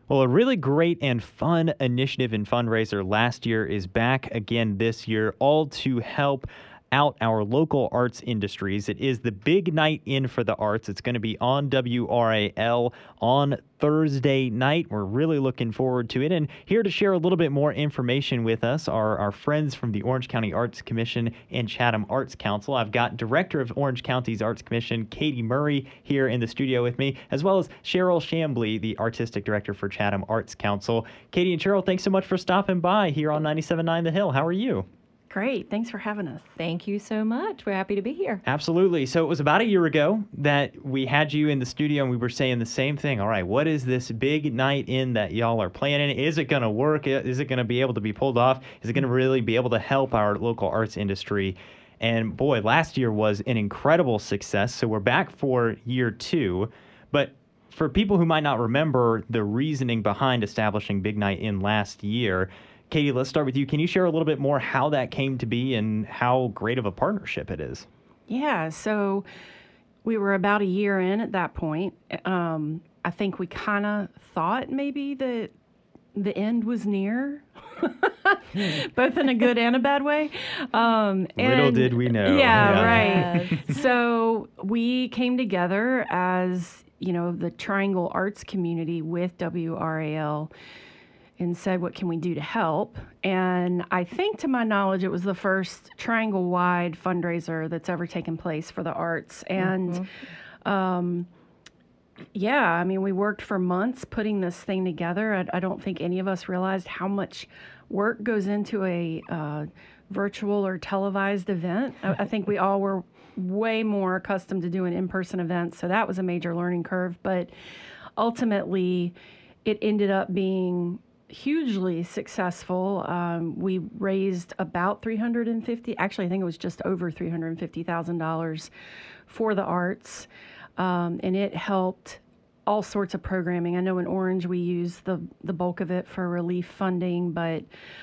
Well, a really great and fun initiative and fundraiser last year is back again this year, all to help out our local arts industries. It is the big night in for the arts. It's going to be on WRAL on Thursday night. We're really looking forward to it. And here to share a little bit more information with us are our friends from the Orange County Arts Commission and Chatham Arts Council. I've got Director of Orange County's Arts Commission, Katie Murray, here in the studio with me, as well as Cheryl Chambly, the Artistic Director for Chatham Arts Council. Katie and Cheryl, thanks so much for stopping by here on 97.9 The Hill. How are you? Great. Thanks for having us. Thank you so much. We're happy to be here. Absolutely. So it was about a year ago that we had you in the studio and we were saying the same thing. All right, what is this big night in that y'all are planning? Is it going to work? Is it going to be able to be pulled off? Is it going to really be able to help our local arts industry? And boy, last year was an incredible success. So we're back for year two. But for people who might not remember the reasoning behind establishing Big Night In last year, Katie, let's start with you. Can you share a little bit more how that came to be and how great of a partnership it is? Yeah, so we were about a year in at that point. I think we kind of thought maybe that the end was near, both in a good and a bad way. Little did we know. Yeah, right. So we came together as, the Triangle Arts community with WRAL and said, what can we do to help? And I think, to my knowledge, it was the first Triangle-wide fundraiser that's ever taken place for the arts. And, we worked for months putting this thing together. I don't think any of us realized how much work goes into a virtual or televised event. I think we all were way more accustomed to doing in-person events, so that was a major learning curve. But ultimately, it ended up being hugely successful. We raised about actually I think it was just over $350,000 for the arts, and it helped all sorts of programming. I know in Orange we use the bulk of it for relief funding, but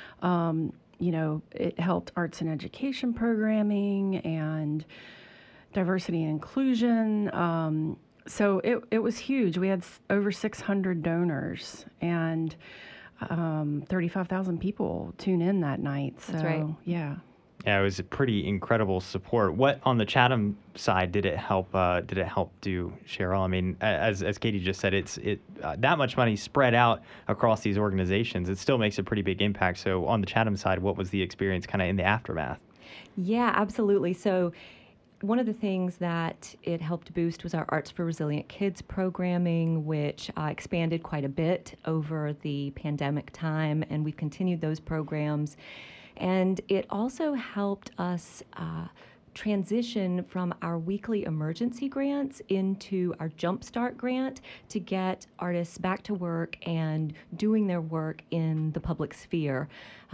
it helped arts and education programming and diversity and inclusion. So it was huge. We had over 600 donors and 35,000 people tune in that night. So, that's right. Yeah. Yeah, it was a pretty incredible support. What on the Chatham side did it help? Do, Cheryl? I mean, as Katie just said, it's that much money spread out across these organizations. It still makes a pretty big impact. So on the Chatham side, what was the experience kind of in the aftermath? Yeah, absolutely. So one of the things that it helped boost was our Arts for Resilient Kids programming, which expanded quite a bit over the pandemic time, and we've continued those programs. And it also helped us transition from our weekly emergency grants into our Jumpstart grant to get artists back to work and doing their work in the public sphere.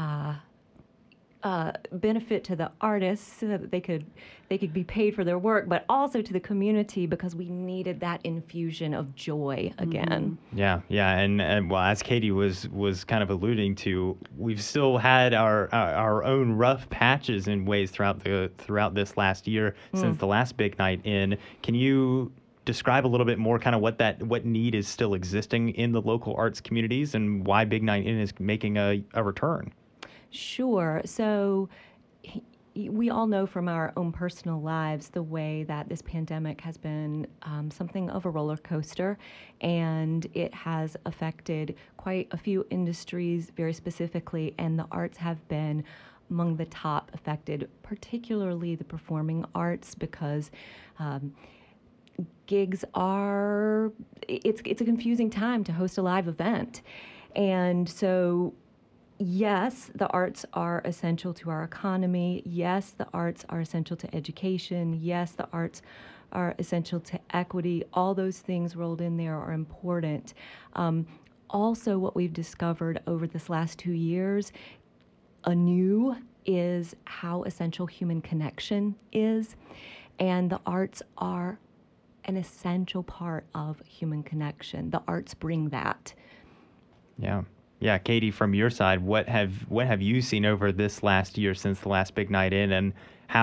Benefit to the artists so that they could be paid for their work, but also to the community because we needed that infusion of joy again. Yeah, and well, as Katie was kind of alluding to, we've still had our own rough patches in ways throughout this last year since the last Big Night In. Can you describe a little bit more kind of what need is still existing in the local arts communities and why Big Night In is making a return? Sure. So we all know from our own personal lives the way that this pandemic has been something of a roller coaster, and it has affected quite a few industries very specifically, and the arts have been among the top affected, particularly the performing arts, because gigs it's a confusing time to host a live event. And so yes, the arts are essential to our economy. Yes, the arts are essential to education. Yes, the arts are essential to equity. All those things rolled in there are important. Also, what we've discovered over this last 2 years anew is how essential human connection is. And the arts are an essential part of human connection. The arts bring that. Yeah. Yeah, Katie, from your side, what have you seen over this last year since the last Big Night In, and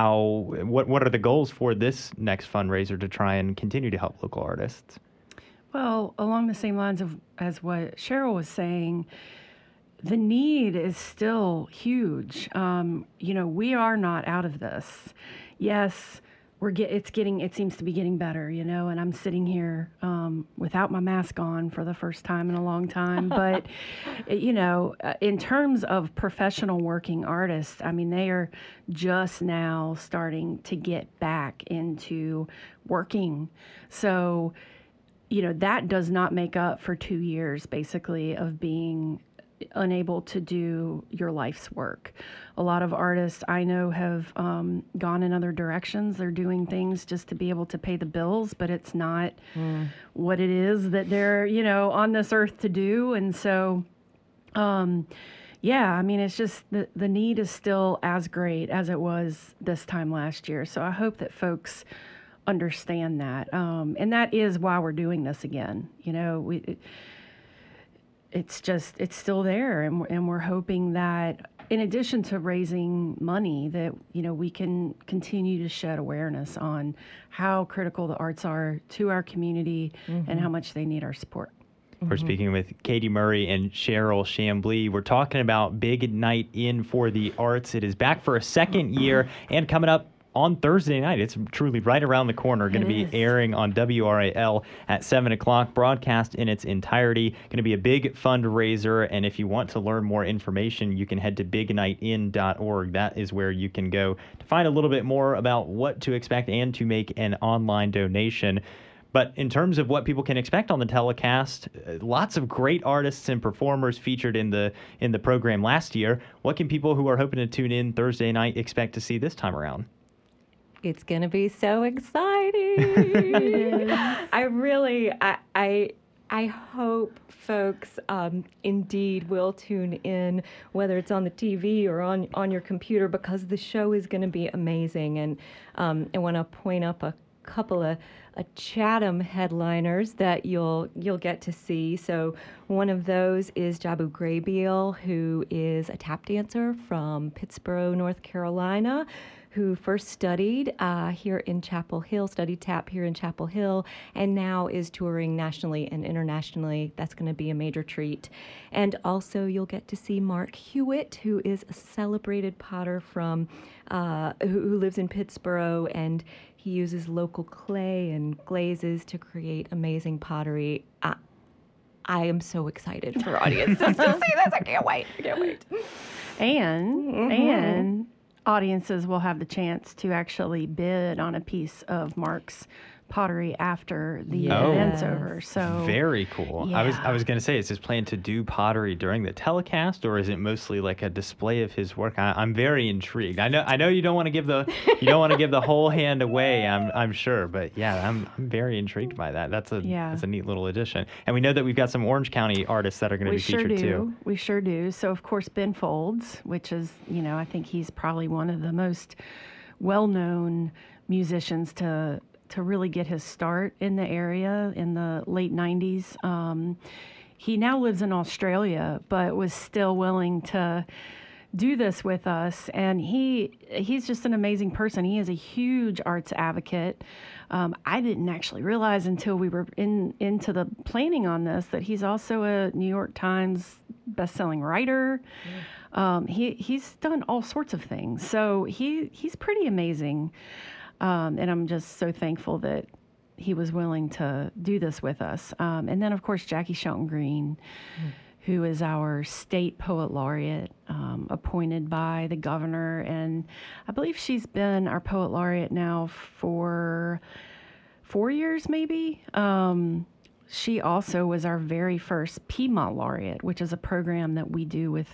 what are the goals for this next fundraiser to try and continue to help local artists? Well, along the same lines of as what Cheryl was saying, the need is still huge. We are not out of this. Yes, it seems to be getting better, and I'm sitting here without my mask on for the first time in a long time. But, in terms of professional working artists, I mean, they are just now starting to get back into working. So, that does not make up for 2 years basically of being unable to do your life's work. A lot of artists I know have gone in other directions. They're doing things just to be able to pay the bills, but it's not what it is that they're, on this earth to do. And so, I mean, it's just the need is still as great as it was this time last year. So I hope that folks understand that. And that is why we're doing this again. It's still there. And we're hoping that in addition to raising money, that, we can continue to shed awareness on how critical the arts are to our community and how much they need our support. We're speaking with Katie Murray and Cheryl Chamblee. We're talking about Big Night In for the Arts. It is back for a second year and coming up on Thursday night. It's truly right around the corner. Going to be airing on WRAL at 7 o'clock, broadcast in its entirety. Going to be a big fundraiser. And if you want to learn more information, you can head to bignightin.org. That is where you can go to find a little bit more about what to expect and to make an online donation. But in terms of what people can expect on the telecast, lots of great artists and performers featured in the program last year. What can people who are hoping to tune in Thursday night expect to see this time around? It's going to be so exciting. I hope folks indeed will tune in, whether it's on the TV or on your computer, because the show is going to be amazing. And I want to point up a couple of Chatham headliners that you'll get to see. So one of those is Jabu Graybeal, who is a tap dancer from Pittsboro, North Carolina, who first studied here in Chapel Hill, studied tap here in Chapel Hill, and now is touring nationally and internationally. That's going to be a major treat. And also you'll get to see Mark Hewitt, who is a celebrated potter from who lives in Pittsboro, and he uses local clay and glazes to create amazing pottery. I am so excited for audiences to see this. I can't wait. And audiences will have the chance to actually bid on a piece of Mark's pottery after the event's over. So very cool. Yeah. I was going to say, is his plan to do pottery during the telecast, or is it mostly like a display of his work? I'm very intrigued. I know you don't want to give the whole hand away. I'm sure, but yeah, I'm very intrigued by that. That's a neat little addition. And we know that we've got some Orange County artists that are going to be featured too. We sure do. So of course Ben Folds, which is, I think he's probably one of the most well-known musicians to really get his start in the area in the late 90s. He now lives in Australia, but was still willing to do this with us. And he's just an amazing person. He is a huge arts advocate. I didn't actually realize until we were into the planning on this that he's also a New York Times bestselling writer. He's done all sorts of things. So he's pretty amazing. And I'm just so thankful that he was willing to do this with us. And then, of course, Jackie Shelton Green, who is our state poet laureate, appointed by the governor. And I believe she's been our poet laureate now for 4 years, maybe. She also was our very first Piedmont laureate, which is a program that we do with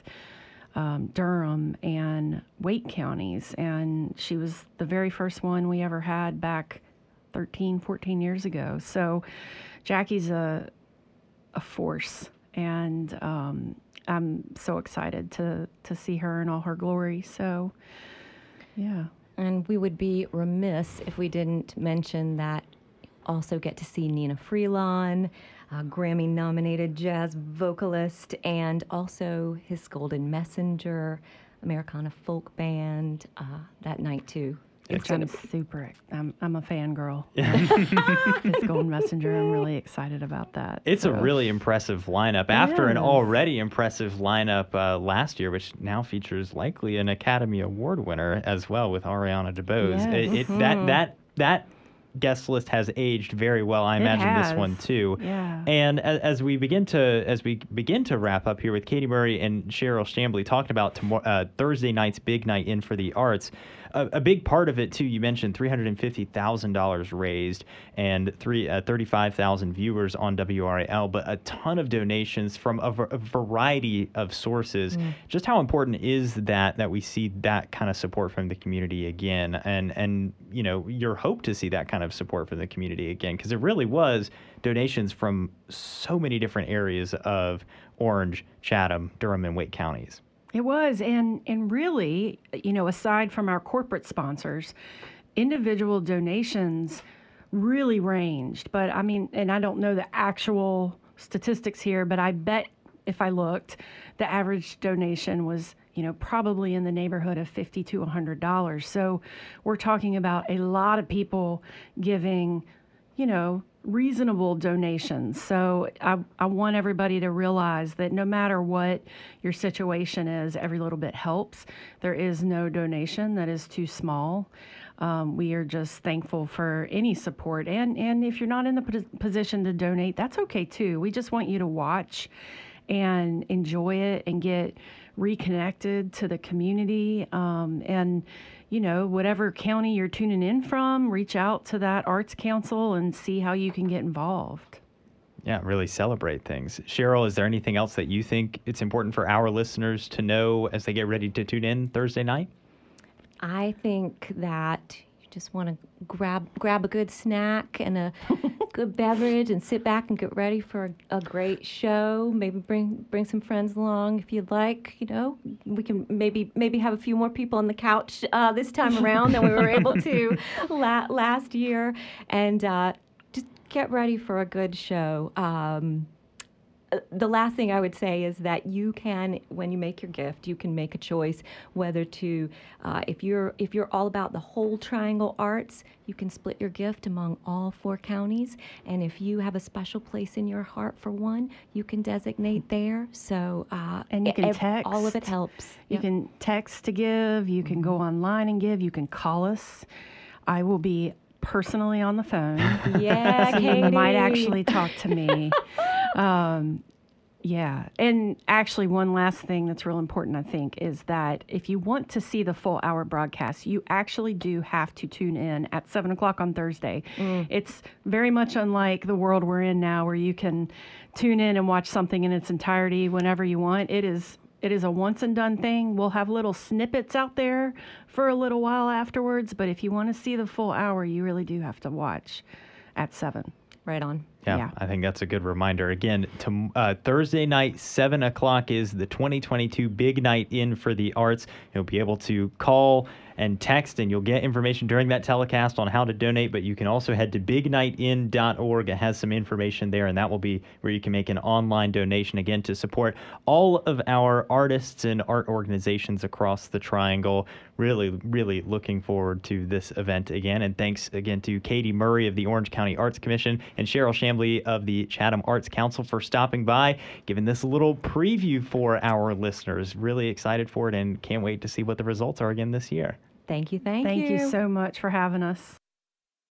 Durham and Wake counties, and she was the very first one we ever had back 13, 14 years ago. So Jackie's a force, and I'm so excited to see her in all her glory. So, yeah. And we would be remiss if we didn't mention that also get to see Nina Freelon, a Grammy-nominated jazz vocalist, and also his Golden Messenger, Americana folk band that night too. Which I'm I'm a fangirl. This Golden Messenger, I'm really excited about that. It's a really impressive lineup after an already impressive lineup last year, which now features likely an Academy Award winner as well with Ariana DeBose. Yes. That guest list has aged very well. I imagine this one too. Yeah. And as we begin to wrap up here with Katie Murray and Cheryl Chambly talking about Thursday night's big night in for the arts. A big part of it, too, you mentioned $350,000 raised and 35,000 viewers on WRAL, but a ton of donations from a variety of sources. Just how important is that we see that kind of support from the community again, and your hope to see that kind of support from the community again, because it really was donations from so many different areas of Orange, Chatham, Durham, and Wake counties. It was, and really, aside from our corporate sponsors, individual donations really ranged. But I mean, and I don't know the actual statistics here, but I bet if I looked, the average donation was, probably in the neighborhood of $50 to $100. So we're talking about a lot of people giving, reasonable donations. So I want everybody to realize that no matter what your situation is, every little bit helps. There is no donation that is too small. We are just thankful for any support. And if you're not in the position to donate, that's okay too. We just want you to watch and enjoy it and get reconnected to the community. And whatever county you're tuning in from, reach out to that Arts Council and see how you can get involved. Yeah, really celebrate things. Cheryl, is there anything else that you think it's important for our listeners to know as they get ready to tune in Thursday night? I think that you just want to grab a good snack and a good beverage and sit back and get ready for a great show. Maybe bring some friends along if you'd like. We can maybe have a few more people on the couch this time around than we were able to last year, and just get ready for a good show. The last thing I would say is that you can, when you make your gift, you can make a choice whether to, if you're all about the whole Triangle Arts, you can split your gift among all 4 counties. And if you have a special place in your heart for one, you can designate there. So and you can text. All of it helps. You can text to give. You can go online and give. You can call us. I will be personally on the phone. Yeah, so Katie. You might actually talk to me. Yeah. And actually, one last thing that's real important, I think, is that if you want to see the full hour broadcast, you actually do have to tune in at 7 o'clock on Thursday. It's very much unlike the world we're in now where you can tune in and watch something in its entirety whenever you want. It is a once and done thing. We'll have little snippets out there for a little while afterwards, but if you want to see the full hour, you really do have to watch at 7. Right on. Yeah, I think that's a good reminder. Again, Thursday night, 7 o'clock is the 2022 Big Night In for the Arts. You'll be able to call and text, and you'll get information during that telecast on how to donate, but you can also head to bignightin.org. It has some information there, and that will be where you can make an online donation, again, to support all of our artists and art organizations across the Triangle. Really, really looking forward to this event again, and thanks again to Katie Murray of the Orange County Arts Commission and Cheryl Chambly of the Chatham Arts Council for stopping by, giving this a little preview for our listeners. Really excited for it and can't wait to see what the results are again this year. Thank you. Thank you so much for having us.